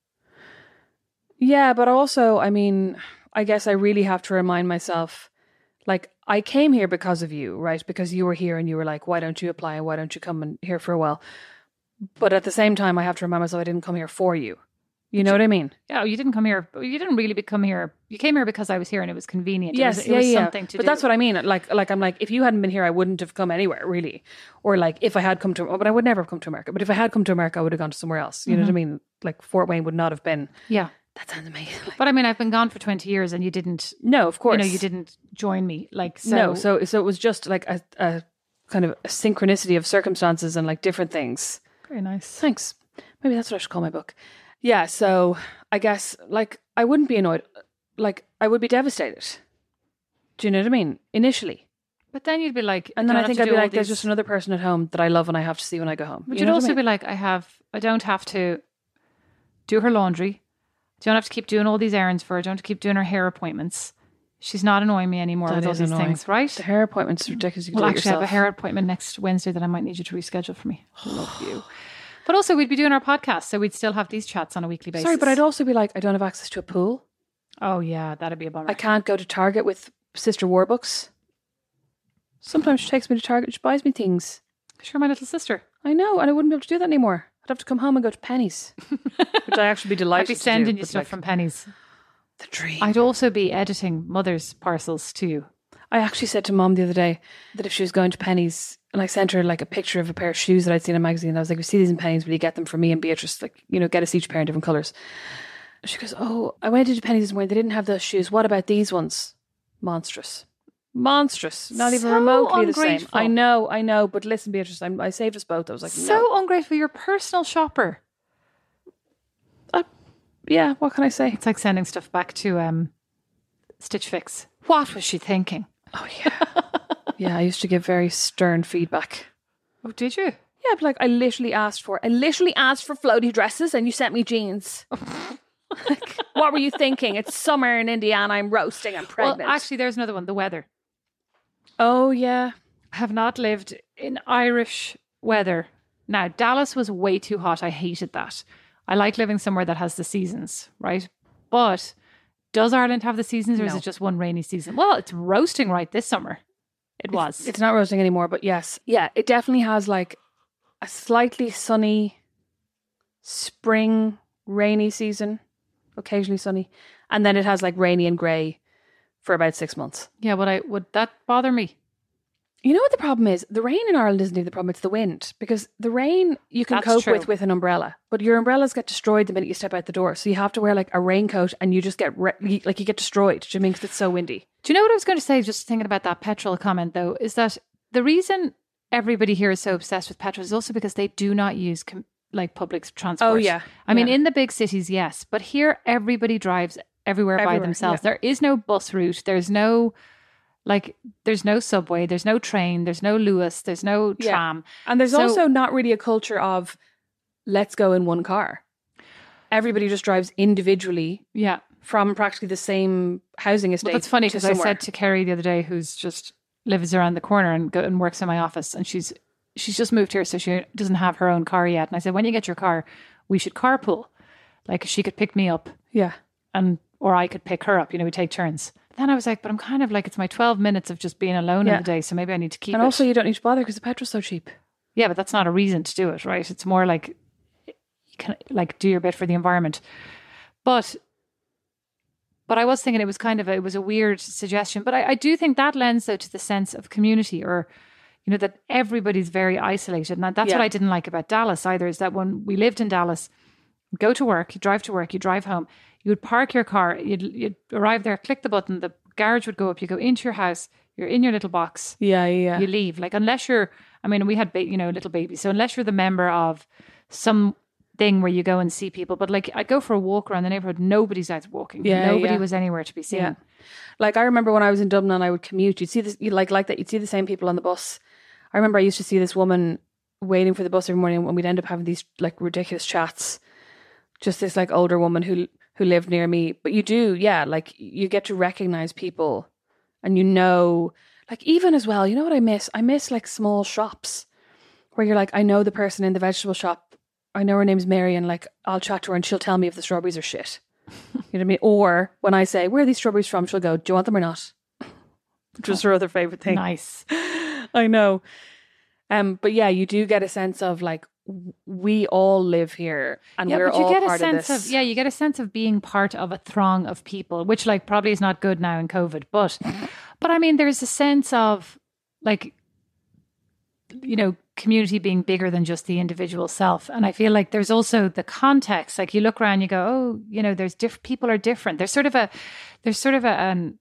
D: Yeah, but also, I mean, I guess I really have to remind myself, like, I came here because of you, right? Because you were here and you were like, why don't you apply and why don't you come in here for a while? But at the same time, I have to remind myself I didn't come here for you. You know what I mean?
E: Yeah, you didn't come here. You didn't really come here. You came here because I was here and it was convenient.
D: Yes,
E: it was,
D: yeah,
E: it was
D: yeah.
E: something to
D: but
E: do.
D: that's what I mean. Like, like I'm like, if you hadn't been here, I wouldn't have come anywhere, really. Or like, if I had come to, but I would never have come to America. But if I had come to America, I would have gone to somewhere else. You know what I mean? Like, Fort Wayne would not have been.
E: Yeah.
D: That sounds amazing. Like,
E: But I mean, I've been gone for twenty years and you didn't,
D: no, of course.
E: you know, you didn't join me. Like, so.
D: No, so so it was just like a, a kind of a synchronicity of circumstances and like different things.
E: Very nice.
D: Thanks. Maybe that's what I should call my book. Yeah, so I guess like I wouldn't be annoyed. Like I would be devastated. Do you know what I mean? Initially.
E: But then you'd be like,
D: And then
E: don't
D: I
E: have
D: think
E: to
D: I'd
E: do
D: be
E: all
D: like, there's
E: these-
D: just another person at home that I love and I have to see when I go home.
E: But
D: You
E: you'd
D: know what
E: also
D: I mean?
E: be like, I have, I don't have to do her laundry. I don't have to keep doing all these errands for her. I don't have to keep doing her hair appointments. She's not annoying me anymore
D: That
E: with all
D: is
E: these
D: annoying.
E: things, right?
D: The hair appointment's ridiculous. You
E: Well,
D: do it
E: actually, I have a
D: yourself.
E: hair appointment next Wednesday that I might need you to reschedule for me. Love you. But also, we'd be doing our podcast, so we'd still have these chats on a weekly basis.
D: Sorry, but I'd also be like, I don't have access to a pool.
E: Oh, yeah, that'd be a bummer.
D: I can't go to Target with Sister Warbooks. Sometimes she takes me to Target. She buys me things.
E: Sure, my little sister.
D: I know, and I wouldn't be able to do that anymore. I'd have to come home and go to Penny's, which I actually be delighted
E: I'd be
D: to
E: sending
D: do,
E: you
D: but,
E: stuff
D: like,
E: from Penny's.
D: the dream.
E: I'd also be editing Mother's parcels to you.
D: I actually said to Mom the other day that if she was going to Penny's, and I sent her like a picture of a pair of shoes that I'd seen in a magazine, I was like, "We see these in Penny's, will you get them for me and Beatrice? Like, you know, get us each a pair in different colours." She goes, "Oh, I went into Penny's this morning. They didn't have those shoes. What about these ones?" Monstrous. Monstrous. Not even
E: So
D: remotely the same.
E: ungrateful.
D: I know, I know. But listen, Beatrice, I'm, I saved us both. I was like,
E: So
D: no.
E: ungrateful. You're a personal shopper.
D: Uh, yeah, what can I say?
E: It's like sending stuff back to um, Stitch Fix. What was she thinking?
D: Oh, yeah. Yeah, I used to give very stern feedback.
E: Oh, did you?
D: Yeah, but like I literally asked for, I literally asked for floaty dresses and you sent me jeans. Like, what were you thinking? It's summer in Indiana. I'm roasting. I'm pregnant.
E: Well, actually, there's another one. The weather.
D: Oh, yeah.
E: I have not lived in Irish weather. Now, Dallas was way too hot. I hated that. I like living somewhere that has the seasons, right? But does Ireland have the seasons or
D: No.
E: is it just one rainy season? Well, it's roasting right this summer. It was.
D: It's, it's not roasting anymore, but yes. Yeah, it definitely has like a slightly sunny spring, rainy season, occasionally sunny. And then it has like rainy and grey for about six months.
E: Yeah, would I would that bother me?
D: You know what the problem is? The rain in Ireland isn't even the problem, it's the wind. Because the rain you can
E: That's
D: cope
E: true.
D: with with an umbrella, but your umbrellas get destroyed the minute you step out the door. So you have to wear like a raincoat and you just get, re- you, like you get destroyed. Do you mean because it's so windy?
E: Do you know what I was going to say, just thinking about that petrol comment though, is that the reason everybody here is so obsessed with petrol is also because they do not use com- like public transport.
D: Oh, yeah.
E: I mean,
D: Yeah.
E: in the big cities, yes, but here everybody drives everywhere, by
D: Everywhere,
E: themselves.
D: yeah.
E: There is no bus route. There's no, like, there's no subway. There's no train. There's no Lewis. There's no
D: Yeah.
E: tram.
D: And there's
E: So-
D: also not really a culture of let's go in one car. Everybody just drives individually
E: Yeah.
D: from practically the same housing estate.
E: Well, that's funny
D: to
E: because I
D: somewhere.
E: said to Kerry the other day, who's just lives around the corner and go and works in my office, and she's she's just moved here, so she doesn't have her own car yet. And I said, when you get your car, we should carpool. Like she could pick me up,
D: Yeah.
E: and or I could pick her up. You know, we take turns. Then I was like, but I'm kind of like it's my twelve minutes of just being alone
D: Yeah.
E: in the day, so maybe I need to keep
D: And
E: it.
D: also you don't need to bother because the petrol's so cheap.
E: Yeah, but that's not a reason to do it, right? It's more like you can like do your bit for the environment. But but I was thinking it was kind of a, it was a weird suggestion. But I, I do think that lends though to the sense of community, or you know, that everybody's very isolated. And that's
D: Yeah.
E: what I didn't like about Dallas either, is that when we lived in Dallas, you go to work, you drive to work, you drive home, you would park your car, you'd, you'd arrive there, click the button, the garage would go up, you go into your house, you're in your little box,
D: Yeah, yeah.
E: you leave. Like unless you're, I mean, we had, ba- you know, little babies. So unless you're the member of some thing where you go and see people, but like I'd go for a walk around the neighborhood, nobody's out walking.
D: Yeah,
E: Nobody
D: yeah.
E: was anywhere to be seen.
D: Yeah. Like I remember when I was in Dublin and I would commute, you'd see this, you like like that, you'd see the same people on the bus. I remember I used to see this woman waiting for the bus every morning, and we'd end up having these like ridiculous chats. Just this like older woman who who lived near me. But you do, yeah, like you get to recognize people, and you know, like even as well, you know what I miss? I miss like small shops where you're like, I know the person in the vegetable shop. I know her name's Mary, and like I'll chat to her and she'll tell me if the strawberries are shit. You know what I mean? Or when I say, where are these strawberries from? She'll go, do you want them or not? Which was her other favourite thing.
E: Nice.
D: I know. Um, but yeah, you do get a sense of like, w- we all live here and
E: Yeah,
D: we're
E: but you
D: all
E: get a
D: part
E: sense
D: of
E: of,
D: this.
E: yeah, you get a sense of being part of a throng of people, which like probably is not good now in COVID. But, but I mean, there's a sense of like, you know, community being bigger than just the individual self. And I feel like there's also the context. Like you look around, you go, oh, you know, there's diff- people are different. There's sort of a, there's sort of a, an,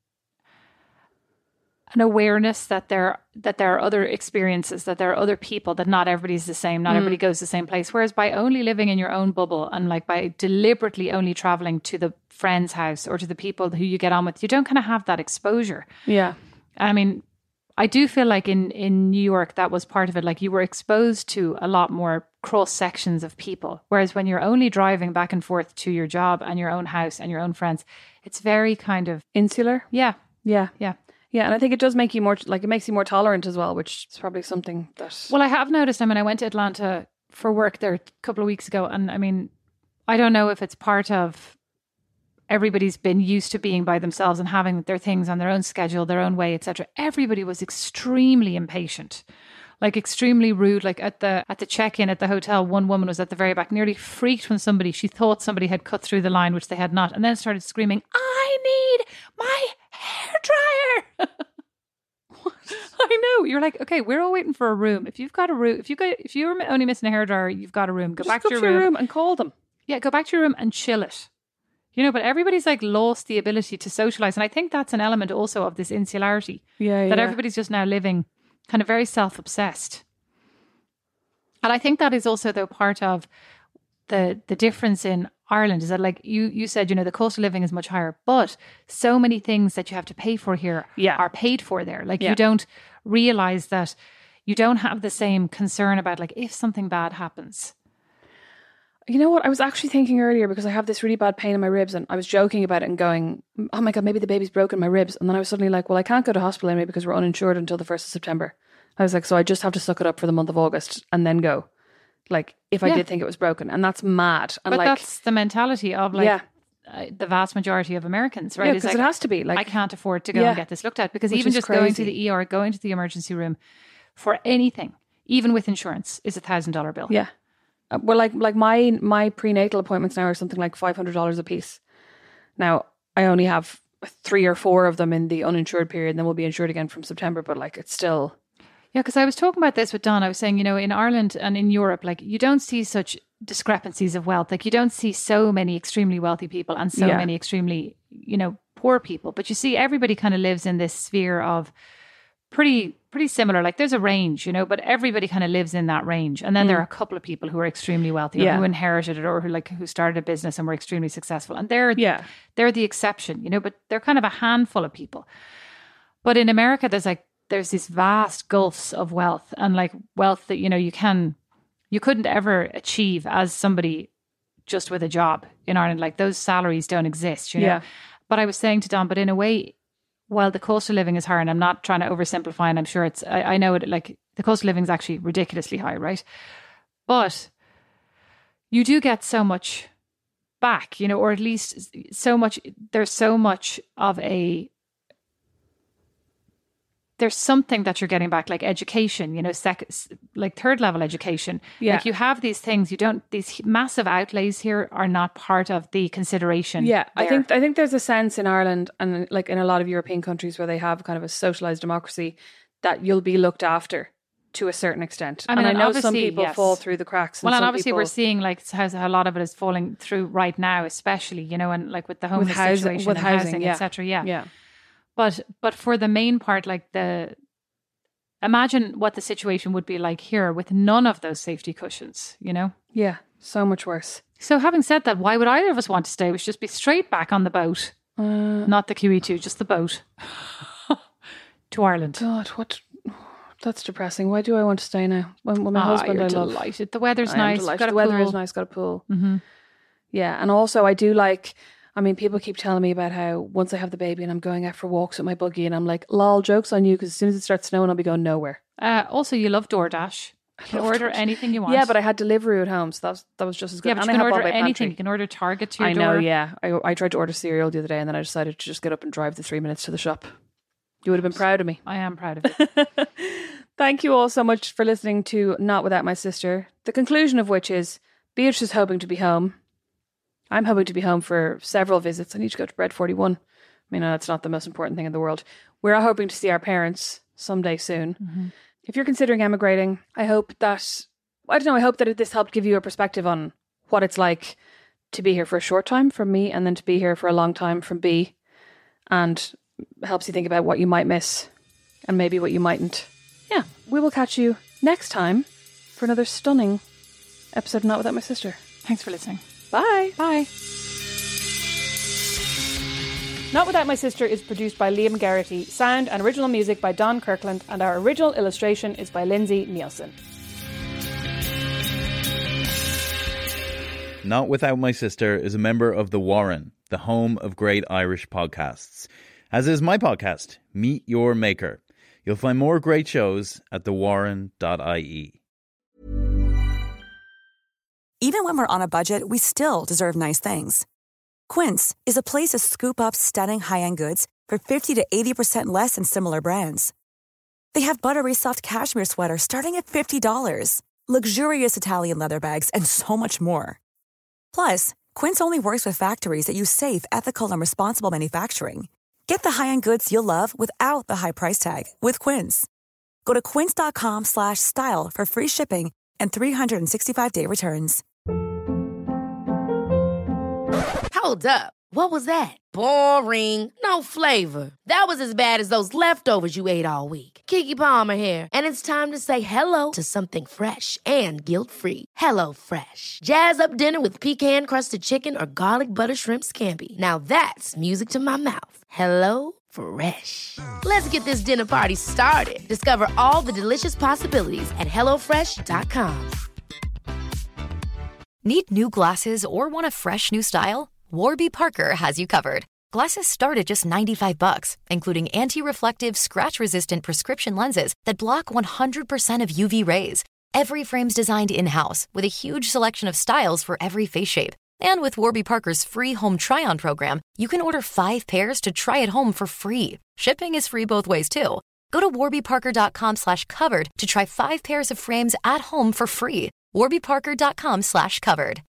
E: an awareness that there that there are other experiences, that there are other people, that not everybody's the same, not everybody goes the same place. Whereas by only living in your own bubble and like by deliberately only traveling to the friend's house or to the people who you get on with, you don't kind of have that exposure.
D: Yeah.
E: I mean, I do feel like in, in New York, that was part of it. Like you were exposed to a lot more cross sections of people. Whereas when you're only driving back and forth to your job and your own house and your own friends, it's very kind of,
D: Insular.
E: yeah,
D: Yeah.
E: yeah.
D: Yeah. And I think it does make you more, like it makes you more tolerant as well, which is probably something that.
E: Well, I have noticed, I mean, I went to Atlanta for work there a couple of weeks ago. And I mean, I don't know if it's part of everybody's been used to being by themselves and having their things on their own schedule, their own way, et cetera. Everybody was extremely impatient, like extremely rude. Like at the at the check-in at the hotel, one woman was at the very back, nearly freaked when somebody, she thought somebody had cut through the line, which they had not, and then started screaming, I need my hairdryer. I know. You're like, okay, we're all waiting for a room. If you've got a room, if you got, if you're only missing a hairdryer, you've got a room. Go
D: Just
E: back
D: go
E: to your room.
D: and call them.
E: Yeah, go back to your room and chill it. You know, but everybody's like lost the ability to socialize. And I think that's an element also of this insularity.
D: Yeah.
E: That
D: yeah.
E: everybody's just now living kind of very self-obsessed. And I think that is also, though, part of the the difference in Ireland is that, like you, you said, you know, the cost of living is much higher, but so many things that you have to pay for here
D: Yeah.
E: are paid for there. Like
D: Yeah.
E: you don't realize that you don't have the same concern about like if something bad happens.
D: You know what? I was actually thinking earlier because I have this really bad pain in my ribs and I was joking about it and going, oh my God, maybe the baby's broken my ribs. And then I was suddenly like, well, I can't go to hospital anyway because we're uninsured until the first of September. I was like, so I just have to suck it up for the month of August and then go. Like, if I
E: Yeah.
D: did think it was broken. And that's mad. And
E: But
D: like,
E: that's the mentality of like
D: Yeah.
E: uh, the vast majority of Americans, right?
D: yeah,
E: It's
D: because
E: like,
D: it has to be. Like,
E: I can't afford to go
D: Yeah.
E: and get this looked at because
D: Which
E: even
D: is
E: just going to
D: crazy.
E: the E R, going to the emergency room for anything, even with insurance, is a thousand dollar bill.
D: Yeah. Uh, well, like like my my prenatal appointments now are something like five hundred dollars a piece. Now, I only have three or four of them in the uninsured period, and then we'll be insured again from September. But like, it's still,
E: Yeah, because I was talking about this with Don. I was saying, you know, in Ireland and in Europe, like you don't see such discrepancies of wealth. Like you don't see so many extremely wealthy people and so
D: Yeah.
E: many extremely, you know, poor people. But you see everybody kind of lives in this sphere of pretty pretty similar. Like there's a range, you know, but everybody kind of lives in that range. And then there are a couple of people who are extremely wealthy or
D: Yeah.
E: who inherited it or who like who started a business and were extremely successful. And they're
D: yeah.
E: they're the exception, you know, but they're kind of a handful of people. But in America, there's like, there's these vast gulfs of wealth and like wealth that, you know, you can, you couldn't ever achieve as somebody just with a job in Ireland. Like those salaries don't exist, you know.
D: Yeah.
E: But I was saying to Don, but in a way, while the cost of living is higher, and I'm not trying to oversimplify, and I'm sure it's, I, I know it, like the cost of living is actually ridiculously high, right? But you do get so much back, you know, or at least so much, there's so much of a, there's something that you're getting back, like education, you know, sec, like third level education.
D: Yeah.
E: Like you have these things, you don't, these massive outlays here are not part of the consideration.
D: Yeah, I
E: there.
D: think I think there's a sense in Ireland and like in a lot of European countries where they have kind of a socialized democracy that you'll be looked after to a certain extent.
E: I mean,
D: and I know some
E: obviously,
D: people
E: yes.
D: fall through the cracks. And
E: Well, and
D: some
E: obviously
D: people,
E: we're seeing like how, how a lot of it is falling through right now, especially, you know, and like with the homeless
D: with housing,
E: situation,
D: with
E: and
D: housing,
E: housing,
D: yeah.
E: et cetera. Yeah.
D: yeah,
E: But but for the main part, like the imagine what the situation would be like here with none of those safety cushions, you know?
D: yeah, so much worse.
E: So having said that, why would either of us want to stay? We should just be straight back on the boat.
D: Uh,
E: Not the Q E two, just the boat. to Ireland.
D: God, what? That's depressing. Why do I want to stay now? When, when my
E: Ah,
D: husband
E: you're
D: I love.
E: delighted. The weather's
D: I am
E: nice.
D: delighted.
E: Got a
D: The weather
E: pool.
D: is nice. Got a pool.
E: Mm-hmm.
D: Yeah, and also I do like. I mean, people keep telling me about how once I have the baby and I'm going out for walks with my buggy, and I'm like, lol, jokes on you, because as soon as it starts snowing, I'll be going nowhere.
E: Uh, also, you love DoorDash. You can
D: love
E: order
D: DoorDash.
E: anything you want.
D: Yeah, but I had delivery at home, so that was that was just as good.
E: yeah, but
D: And
E: you
D: I
E: can
D: have all
E: order
D: my
E: anything.
D: pantry.
E: You can order Target to your
D: I know,
E: door.
D: yeah. I, I tried to order cereal the other day, and then I decided to just get up and drive the three minutes to the shop. You would have been proud of me.
E: I am proud of it.
D: Thank you all so much for listening to Not Without My Sister. The conclusion of which is Beatrice is hoping to be home. I'm hoping to be home for several visits. I need to go to Bread forty-one. I mean, that's not the most important thing in the world. We're all hoping to see our parents someday soon.
E: Mm-hmm.
D: If you're considering emigrating, I hope that, I don't know, I hope that this helped give you a perspective on what it's like to be here for a short time from me and then to be here for a long time from B, and helps you think about what you might miss and maybe what you mightn't. Yeah, we will catch you next time for another stunning episode of Not Without My Sister.
E: Thanks for listening.
D: Bye.
E: Bye.
D: Not Without My Sister is produced by Liam Garrity, sound and original music by Don Kirkland, and our original illustration is by Lindsay Nielsen.
I: Not Without My Sister is a member of The Warren, the home of great Irish podcasts. As is my podcast, Meet Your Maker. You'll find more great shows at the warren dot I E.
J: Even when we're on a budget, we still deserve nice things. Quince is a place to scoop up stunning high-end goods for fifty to eighty percent less than similar brands. They have buttery soft cashmere sweaters starting at fifty dollars, luxurious Italian leather bags, and so much more. Plus, Quince only works with factories that use safe, ethical, and responsible manufacturing. Get the high-end goods you'll love without the high price tag with Quince. Go to quince.com slash style for free shipping and three sixty-five day returns.
B: Hold up. What was that? Boring. No flavor. That was as bad as those leftovers you ate all week. Keke Palmer here, and it's time to say hello to something fresh and guilt-free. Hello Fresh. Jazz up dinner with pecan-crusted chicken or garlic butter shrimp scampi. Now that's music to my mouth. Hello Fresh. Let's get this dinner party started. Discover all the delicious possibilities at hello fresh dot com.
K: Need new glasses or want a fresh new style? Warby Parker has you covered. Glasses start at just ninety-five bucks, including anti-reflective, scratch-resistant prescription lenses that block one hundred percent of U V rays. Every frame's designed in-house with a huge selection of styles for every face shape. And with Warby Parker's free home try-on program, you can order five pairs to try at home for free. Shipping is free both ways, too. Go to warbyparker.com slash covered to try five pairs of frames at home for free. warbyparker.com slash covered.